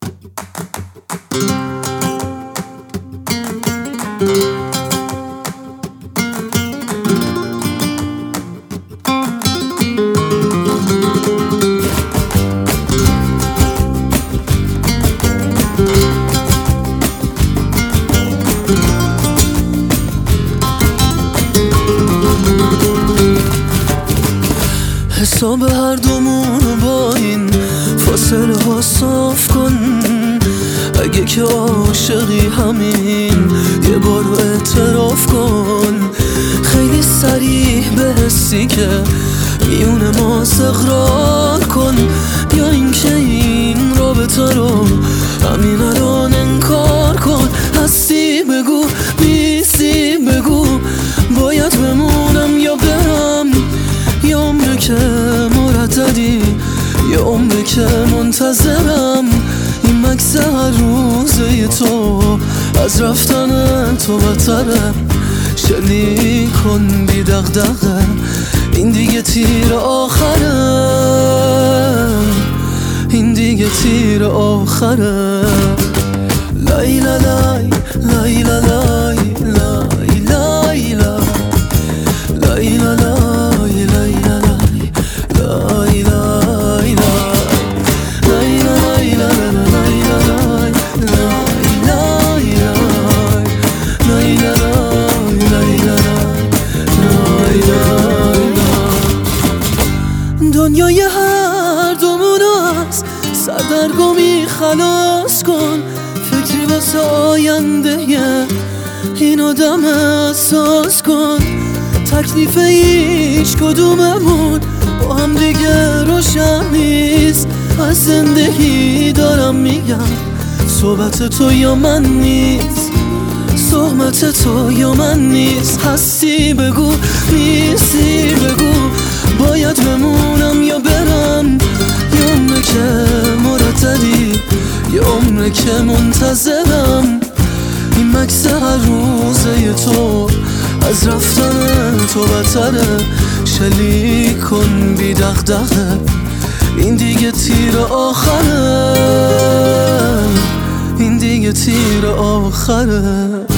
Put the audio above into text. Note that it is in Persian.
حساب هر دومون با این فاصله ها صاف کن. اگه که عاشقی همین یه بار اعتراف کن. خیلی صریح به حسی که میونه ما اقرار کن. یا اینکه این رابطه رو همین الان انکار کن. هستی بگو، نیستی بگو، باید بمونم یا برم. یه عمره که مرددی، یه عمره که منتظرم. این مکس هر روزه تو از رفتن تو بتره. شلیک کن بی دغدغه، این دیگه تیر آخره. این دیگه تیر آخره. لای لای لای لای لای لای لای لای لای لای دنیای هر دومون از سردرگمی خلاص کن. فکری واسه آینده این آدم احساس کن. تکلیف هیچ کدوممون با هم دیگه روشن نیست. از زندگی دارم میگم صحبت تو یا من نیست. صحبت تو یا من نیست. هستی بگو، نیستی بگو، باید بمونم یا برم. یه عمره که مرددی، یه عمره که منتظرم. این مکس هر روزه تو از رفتن تو بتره. شلیک کن بی دغدغه، این دیگه تیر آخره. این دیگه تیر آخره.